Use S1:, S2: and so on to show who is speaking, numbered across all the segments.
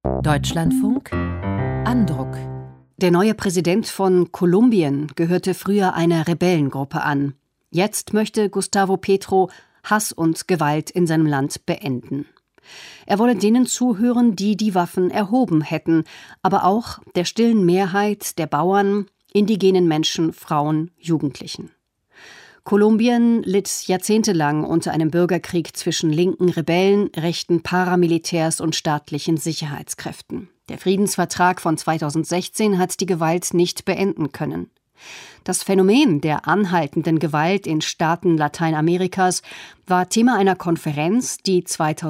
S1: Deutschlandfunk Andruck.
S2: Der neue Präsident von Kolumbien gehörte früher einer Rebellengruppe an. Jetzt möchte Gustavo Petro Hass und Gewalt in seinem Land beenden. Er wolle denen zuhören, die die Waffen erhoben hätten, aber auch der stillen Mehrheit der Bauern, indigenen Menschen, Frauen, Jugendlichen. Kolumbien litt jahrzehntelang unter einem Bürgerkrieg zwischen linken Rebellen, rechten Paramilitärs und staatlichen Sicherheitskräften. Der Friedensvertrag von 2016 hat die Gewalt nicht beenden können. Das Phänomen der anhaltenden Gewalt in Staaten Lateinamerikas war Thema einer Konferenz, die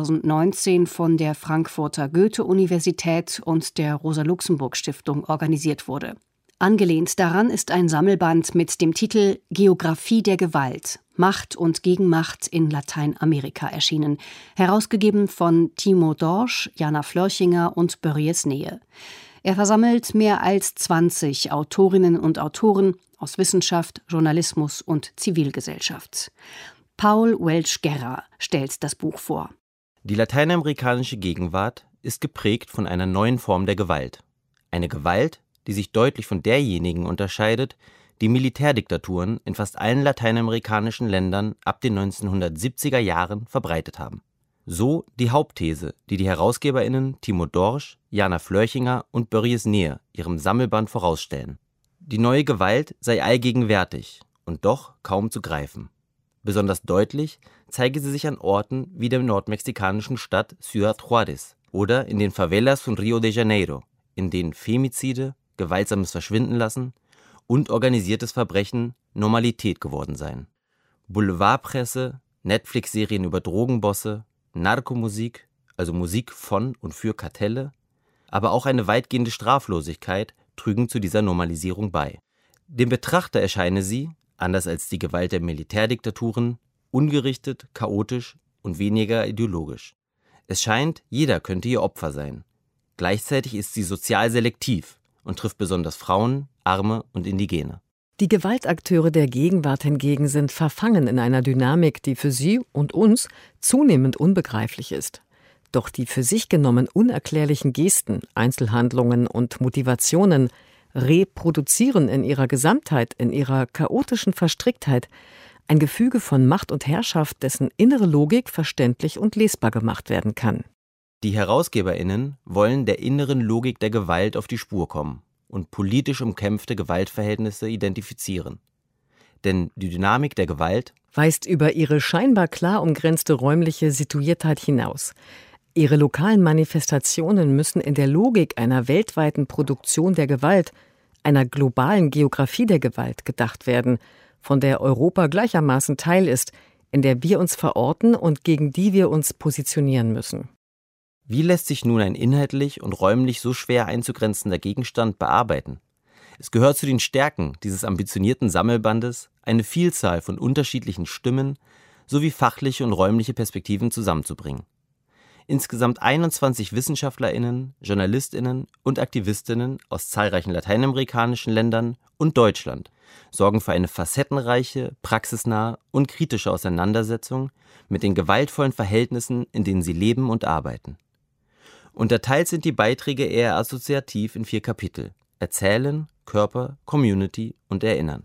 S2: 2019 von der Frankfurter Goethe-Universität und der Rosa-Luxemburg-Stiftung organisiert wurde. Angelehnt daran ist ein Sammelband mit dem Titel »Geographie der Gewalt – Macht und Gegenmacht in Lateinamerika« erschienen, herausgegeben von Timo Dorsch, Jana Flörchinger und Börries Nähe. Er versammelt mehr als 20 Autorinnen und Autoren aus Wissenschaft, Journalismus und Zivilgesellschaft. Paul Welch-Guerra stellt das Buch vor.
S3: Die lateinamerikanische Gegenwart ist geprägt von einer neuen Form der Gewalt. Eine Gewalt, die sich deutlich von derjenigen unterscheidet, die Militärdiktaturen in fast allen lateinamerikanischen Ländern ab den 1970er Jahren verbreitet haben. So die Hauptthese, die die HerausgeberInnen Timo Dorsch, Jana Flörchinger und Börries Nähe ihrem Sammelband vorausstellen. Die neue Gewalt sei allgegenwärtig und doch kaum zu greifen. Besonders deutlich zeige sie sich an Orten wie der nordmexikanischen Stadt Ciudad Juárez oder in den Favelas von Rio de Janeiro, in denen Femizide, gewaltsames Verschwindenlassen und organisiertes Verbrechen Normalität geworden seien. Boulevardpresse, Netflix-Serien über Drogenbosse, Narkomusik, also Musik von und für Kartelle, aber auch eine weitgehende Straflosigkeit trügen zu dieser Normalisierung bei. Dem Betrachter erscheine sie, anders als die Gewalt der Militärdiktaturen, ungerichtet, chaotisch und weniger ideologisch. Es scheint, jeder könnte ihr Opfer sein. Gleichzeitig ist sie sozial selektiv und trifft besonders Frauen, Arme und Indigene.
S4: Die Gewaltakteure der Gegenwart hingegen sind verfangen in einer Dynamik, die für sie und uns zunehmend unbegreiflich ist. Doch die für sich genommen unerklärlichen Gesten, Einzelhandlungen und Motivationen reproduzieren in ihrer Gesamtheit, in ihrer chaotischen Verstricktheit ein Gefüge von Macht und Herrschaft, dessen innere Logik verständlich und lesbar gemacht werden kann.
S3: Die HerausgeberInnen wollen der inneren Logik der Gewalt auf die Spur kommen und politisch umkämpfte Gewaltverhältnisse identifizieren. Denn die Dynamik der Gewalt
S4: weist über ihre scheinbar klar umgrenzte räumliche Situiertheit hinaus. Ihre lokalen Manifestationen müssen in der Logik einer weltweiten Produktion der Gewalt, einer globalen Geographie der Gewalt gedacht werden, von der Europa gleichermaßen Teil ist, in der wir uns verorten und gegen die wir uns positionieren müssen.
S3: Wie lässt sich nun ein inhaltlich und räumlich so schwer einzugrenzender Gegenstand bearbeiten? Es gehört zu den Stärken dieses ambitionierten Sammelbandes, eine Vielzahl von unterschiedlichen Stimmen sowie fachliche und räumliche Perspektiven zusammenzubringen. Insgesamt 21 WissenschaftlerInnen, JournalistInnen und AktivistInnen aus zahlreichen lateinamerikanischen Ländern und Deutschland sorgen für eine facettenreiche, praxisnahe und kritische Auseinandersetzung mit den gewaltvollen Verhältnissen, in denen sie leben und arbeiten. Unterteilt sind die Beiträge eher assoziativ in 4 Kapitel: Erzählen, Körper, Community und Erinnern.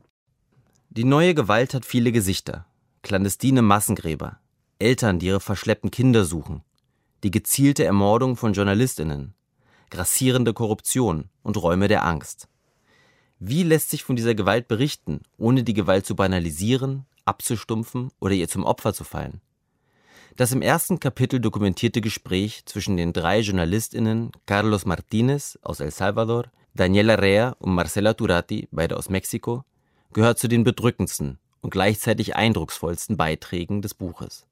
S3: Die neue Gewalt hat viele Gesichter: clandestine Massengräber, Eltern, die ihre verschleppten Kinder suchen, die gezielte Ermordung von JournalistInnen, grassierende Korruption und Räume der Angst. Wie lässt sich von dieser Gewalt berichten, ohne die Gewalt zu banalisieren, abzustumpfen oder ihr zum Opfer zu fallen? Das im ersten Kapitel dokumentierte Gespräch zwischen den 3 JournalistInnen Carlos Martínez aus El Salvador, Daniela Rea und Marcela Turati, beide aus Mexiko, gehört zu den bedrückendsten und gleichzeitig eindrucksvollsten Beiträgen des Buches.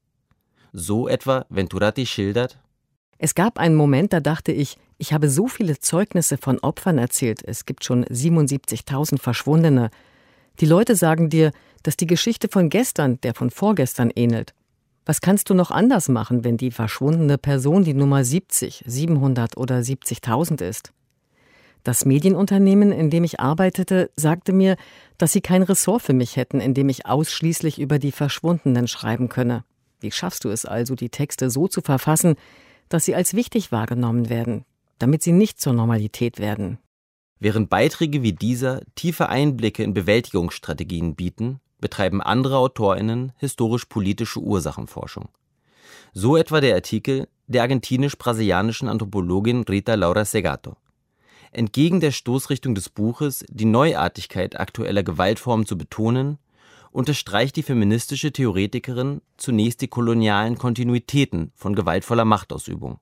S3: So etwa, wenn Turati schildert:
S4: Es gab einen Moment, da dachte ich habe so viele Zeugnisse von Opfern erzählt. Es gibt schon 77.000 Verschwundene. Die Leute sagen dir, dass die Geschichte von gestern der von vorgestern ähnelt. Was kannst du noch anders machen, wenn die verschwundene Person die Nummer 70, 700 oder 70.000 ist? Das Medienunternehmen, in dem ich arbeitete, sagte mir, dass sie kein Ressort für mich hätten, in dem ich ausschließlich über die Verschwundenen schreiben könne. Wie schaffst du es also, die Texte so zu verfassen, dass sie als wichtig wahrgenommen werden? damit sie nicht zur Normalität werden.
S3: Während Beiträge wie dieser tiefe Einblicke in Bewältigungsstrategien bieten, betreiben andere AutorInnen historisch-politische Ursachenforschung. So etwa der Artikel der argentinisch-brasilianischen Anthropologin Rita Laura Segato. Entgegen der Stoßrichtung des Buches, die Neuartigkeit aktueller Gewaltformen zu betonen, unterstreicht die feministische Theoretikerin zunächst die kolonialen Kontinuitäten von gewaltvoller Machtausübung.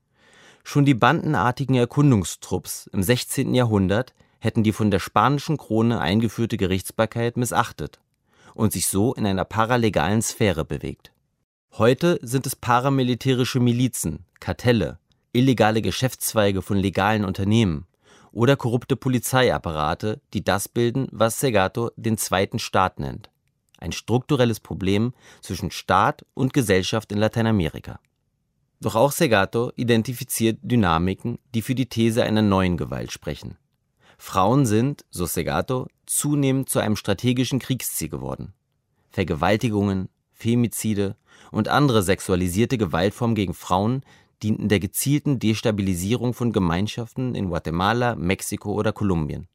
S3: Schon die bandenartigen Erkundungstrupps im 16. Jahrhundert hätten die von der spanischen Krone eingeführte Gerichtsbarkeit missachtet und sich so in einer paralegalen Sphäre bewegt. Heute sind es paramilitärische Milizen, Kartelle, illegale Geschäftszweige von legalen Unternehmen oder korrupte Polizeiapparate, die das bilden, was Segato den zweiten Staat nennt. Ein strukturelles Problem zwischen Staat und Gesellschaft in Lateinamerika. Doch auch Segato identifiziert Dynamiken, die für die These einer neuen Gewalt sprechen. Frauen sind, so Segato, zunehmend zu einem strategischen Kriegsziel geworden. Vergewaltigungen, Femizide und andere sexualisierte Gewaltformen gegen Frauen dienten der gezielten Destabilisierung von Gemeinschaften in Guatemala, Mexiko oder Kolumbien.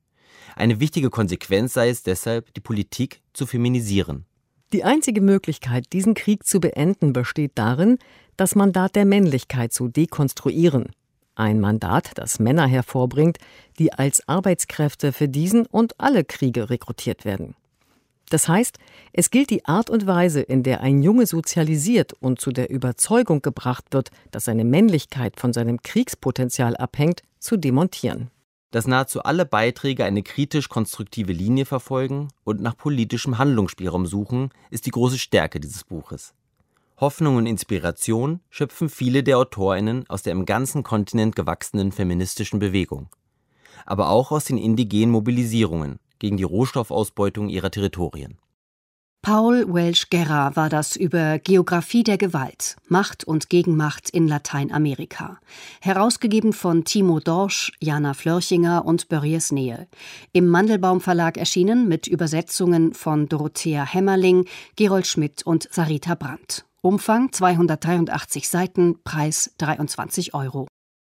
S3: Eine wichtige Konsequenz sei es deshalb, die Politik zu feminisieren.
S4: Die einzige Möglichkeit, diesen Krieg zu beenden, besteht darin, das Mandat der Männlichkeit zu dekonstruieren. Ein Mandat, das Männer hervorbringt, die als Arbeitskräfte für diesen und alle Kriege rekrutiert werden. Das heißt, es gilt die Art und Weise, in der ein Junge sozialisiert und zu der Überzeugung gebracht wird, dass seine Männlichkeit von seinem Kriegspotenzial abhängt, zu demontieren.
S3: Dass nahezu alle Beiträge eine kritisch-konstruktive Linie verfolgen und nach politischem Handlungsspielraum suchen, ist die große Stärke dieses Buches. Hoffnung und Inspiration schöpfen viele der AutorInnen aus der im ganzen Kontinent gewachsenen feministischen Bewegung. Aber auch aus den indigenen Mobilisierungen gegen die Rohstoffausbeutung ihrer Territorien.
S2: Paul Welch Guerra war das über Geographie der Gewalt, Macht und Gegenmacht in Lateinamerika. Herausgegeben von Timo Dorsch, Jana Flörchinger und Börries Nähe. Im Mandelbaum Verlag erschienen mit Übersetzungen von Dorothea Hämmerling, Gerold Schmidt und Sarita Brandt. Umfang 283 Seiten, Preis 23 €.